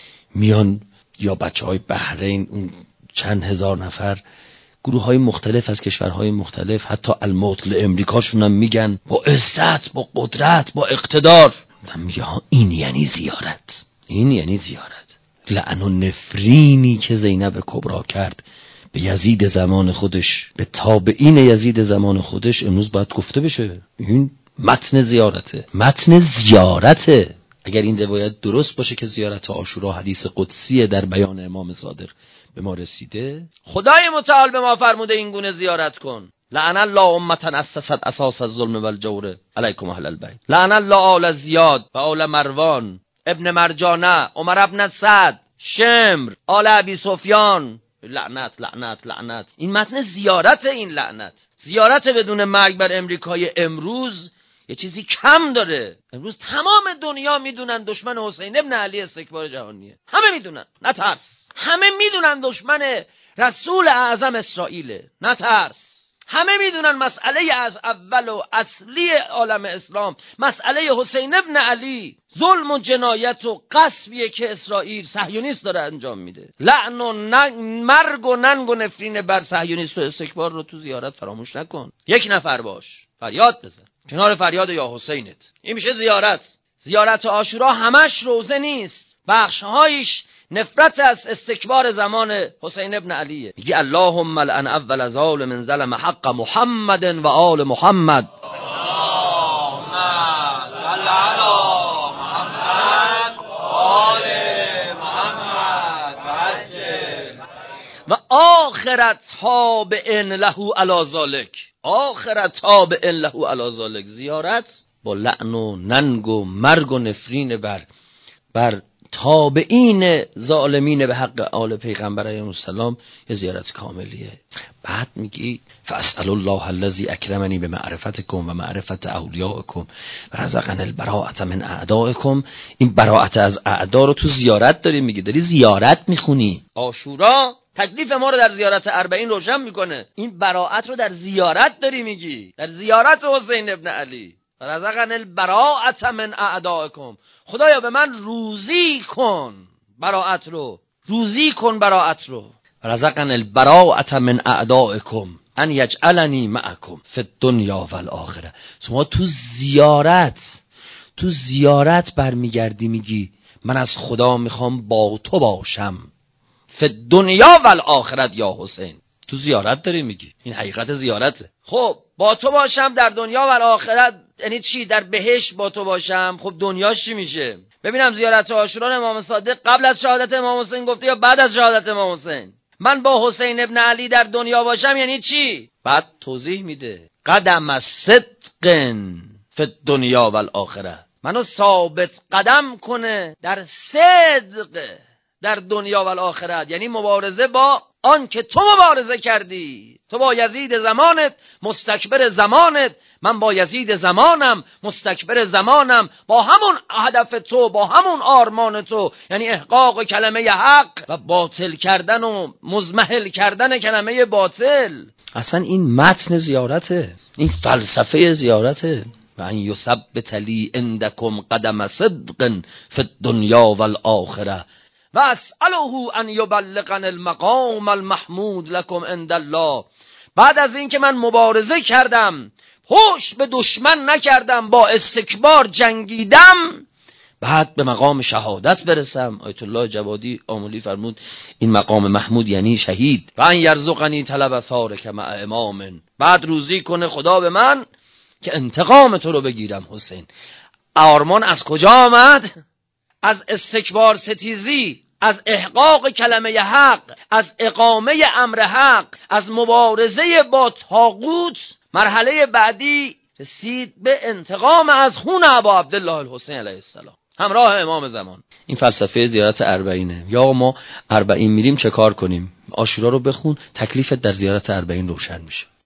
میان، یا بچه های بحرین، اون چند هزار نفر، گروه های مختلف از کشورهای مختلف، حتی الموت لامریکاشون هم میگن با عزت، با قدرت، با اقتدار. میگه این یعنی زیارت، این یعنی زیارت. لعن و نفرینی که زینب کبرا کرد به یزید زمان خودش، به تابعین یزید زمان خودش، امروز باید گفته بشه. این متن زیارته، متن زیارته. اگر این روایت درست باشه که زیارت عاشورا حدیث قدسیه در بیان امام صادق به ما رسیده، خدای متعال به ما فرموده این گونه زیارت کن. لعن الله امتا اسست اساس الظلم والجور علیکم اهل البیت. لعن الله آل زیاد و آل مروان ابن مرجانه عمر ابن سعد شمر آل ابی سفیان. لعنت لعنت لعنت. این متن زیارت، این لعنت زیارت بدون مرگ بر امریکای امروز یه چیزی کم داره. امروز تمام دنیا میدونن دشمن حسین ابن علی استکبار جهانیه، همه میدونن، نترس. همه میدونن دشمن رسول اعظم اسرائیله، نترس. همه میدونن مسئله از اول و اصلی عالم اسلام مسئله حسین ابن علی ظلم و جنایت و قصبیه که اسرائیل صهیونیست داره انجام میده. لعن و ننگ، مرگ و ننگ و نفرین بر صهیونیست و استکبار رو تو زیارت فراموش نکن. یک نفر باش، فریاد بزن کنار فریاد یا حسینت. این میشه زیارت. زیارت عاشورا همش روزه نیست، بخشهایش نفرت از استکبار زمان حسین ابن علیه. میگی اللهم لعن اول ظالم ظلم حق محمد و آل محمد. اللهم صل علی محمد و آل محمد و آخرت تابع له علی ذلک. آخرت تابع له علی ذلک. زیارت با لعن و ننگ و مرگ و نفرین بر بر تابعین ظالمین به حق آل پیغمبر علیه السلام یه زیارت کاملیه. بعد میگی فاسأل الله الذی اکرمنی به معرفتکم و معرفت اولیاءکم و رزقنی البراءة من اعدائکم. این براءت از اعدا رو تو زیارت داری میگی، داری زیارت میخونی. عاشورا تکلیف ما رو در زیارت اربعین روشن میکنه. این براءت رو در زیارت داری میگی، در زیارت حسین ابن علی. رزقنی البراءة من اعدائکم. خدایا به من روزی کن براءت رو، روزی کن براءت رو. رزقنی البراءة من اعدائکم ان یجعلنی معکم فی الدنیا و الاخره. شما تو زیارت تو زیارت برمیگردی میگی من از خدا میخوام با تو باشم فی الدنیا و الاخره. یا حسین تو زیارت داری میگی، این حقیقت زیارته. خب با تو باشم در دنیا و آخرت یعنی چی؟ در بهشت با تو باشم. خب دنیاش چی میشه؟ ببینم زیارت عاشورا امام صادق قبل از شهادت امام حسین گفته یا بعد از شهادت امام حسین؟ من با حسین ابن علی در دنیا باشم یعنی چی؟ بعد توضیح میده قدم صدق فی الدنیا و الاخره. منو ثابت قدم کنه در صدق در دنیا و الاخرت، یعنی مبارزه با آن که تو مبارزه کردی. تو با یزید زمانت مستکبر زمانت، من با یزید زمانم مستکبر زمانم، با همون هدف تو، با همون آرمان تو، یعنی احقاق کلمه حق و باطل کردن و مزمحل کردن کلمه باطل. اصلا این متن زیارته، این فلسفه زیارته. و ان یثبت لی عندکم قدم صدق فی الدنیا و الاخره و اسأله ان یبلغنی المقام المحمود لکم عند الله. بعد از این که من مبارزه کردم، پشت به دشمن نکردم، با استکبار جنگیدم، بعد به مقام شهادت برسم. آیت الله جوادی آملی فرمود این مقام محمود یعنی شهید. و ان یرزقنی طلب سارک مع امام. بعد روزی کنه خدا به من که انتقام تو رو بگیرم حسین. آرمان از کجا آمد؟ از استکبار ستیزی، از احقاق کلمه حق، از اقامه امر حق، از مبارزه با طاغوت. مرحله بعدی رسید به انتقام از خون ابا عبدالله الحسین علیه السلام همراه امام زمان. این فلسفه زیارت اربعینه. یا ما اربعین میریم چه کار کنیم؟ عاشورا رو بخون، تکلیفت در زیارت اربعین روشن میشه.